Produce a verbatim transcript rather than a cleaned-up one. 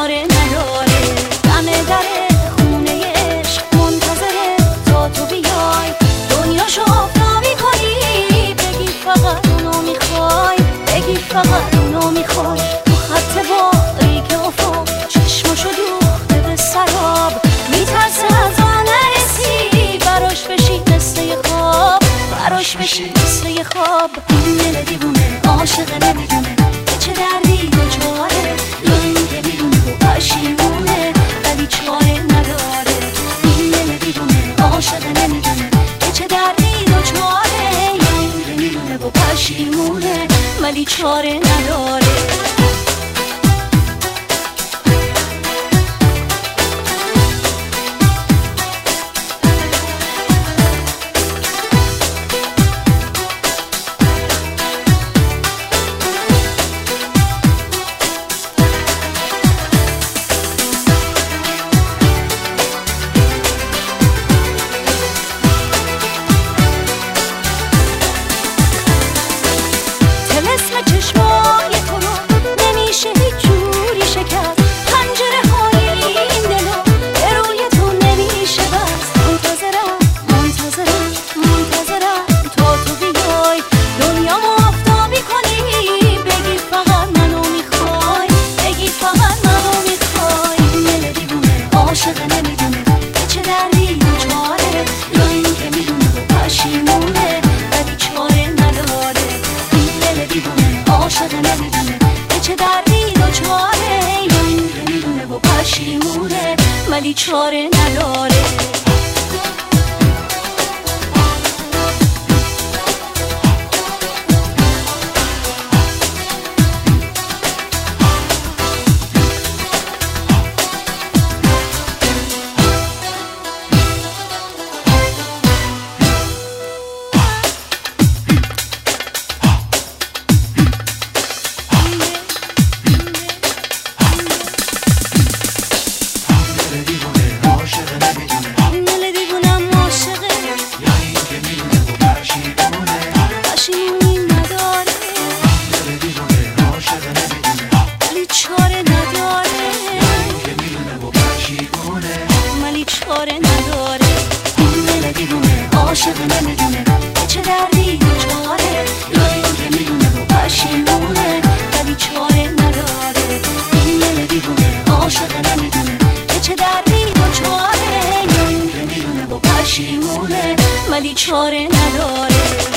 چاره نداره. دم در خونه عشق منتظره تا تو بیای، دنیاشو آفتابی کنی، بگی فقط اونو میخوای، بگی فقط اونو میخوای. تو خط باریک افق چشمشو دوخته به سراب، میترسه از آن نرسی، براش بشی مثل خواب، براش بشی مثل خواب. این دل دیوونه عاشق نمیدونه به چه دردی دچاره، یا اینکه میدونه و پشیمونه ولی چاره نداره. این دل دیوونه عاشق نمیدونه به چه دردی دچاره، یا اینکه میدونه و پشیمونه ولی چاره نداره. عاشق نمیدونه به چه دردی دچاره، یا اینکه میدونه و پشیمونه ولی چاره نداره. عاشق نمیدونه به چه دردی دچاره، یا اینکه میدونه و پشیمونه ولی چاره نداره. این دل دیوونه عاشق نمیدونه به چه دردی دچاره، یا اینکه میدونه و پشیمونه ولی چاره نداره.